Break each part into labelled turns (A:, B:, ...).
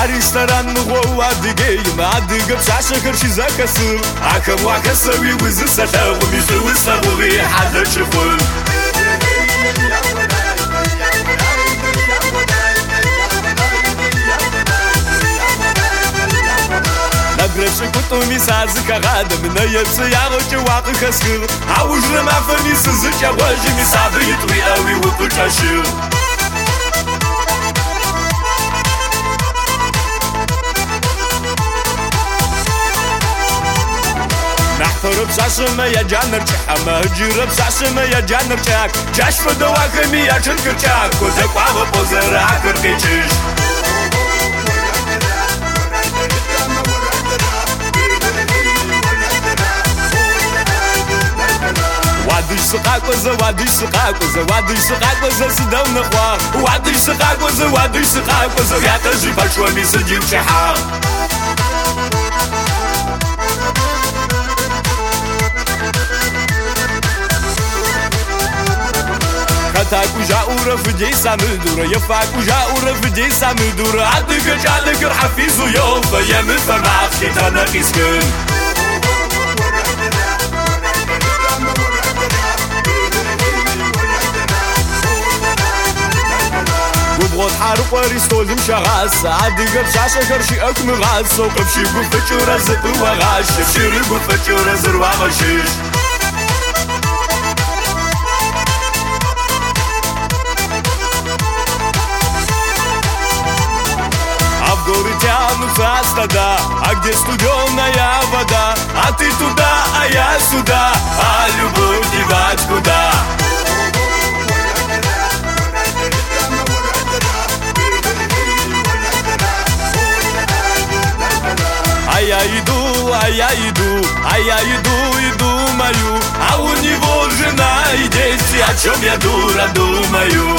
A: ريستوران هو دقي ما دقب شاشة كرشي زكسر عكم وعكسوي وزسة ومش وسوي حدا شغل نقرش كنتو ميسازك غادة من يلسي ياغوك واقع كسكر عاوج لما فمي سزك يا واجي ميسابي يطوي قوي وكل شاشر نحفر بساسة ما يجانر شحما هجير بساسة ما يجانر شاك جاش فدواك ميا شنكر شاك كوزك وعبا بوزر عكر كيشش وادش سقاك وزا وادش سقاك وزا وادش سقاك وزا سدون نخوار وادش سقاك وزا وادش سقاك وزا يا تجي بشوى ميسجين شحار خطاك وجاورة في جيسا مدورة يفاك وجاورة في جيسا مدورة عدك جالك حفيظ ويوفا يا مفرع خيطانا قيسكن وبغوت حارق وريستول مشغاس عدق بشاشة كرشي أكم غاس وقبشي قفتش ورزق وغاش شيري قفتش ورزر وغشيش Горитяну састада, а где студеная вода? А ты туда, а я сюда, а любовь девать куда? А я иду, а я иду, а я иду мою, а у него жена и дети, о чем я дура думаю?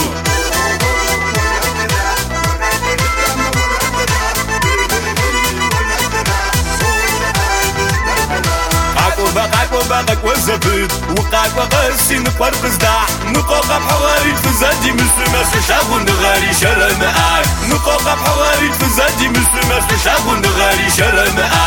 A: وبقاك وبقاك وزبط وقاك وغسي نقور بزداح نقوقع بحواري تفزادي مسلمة في شاب ونغاري شرماك نقوقع بحواري تفزادي مسلمة في شاب ونغاري شرماك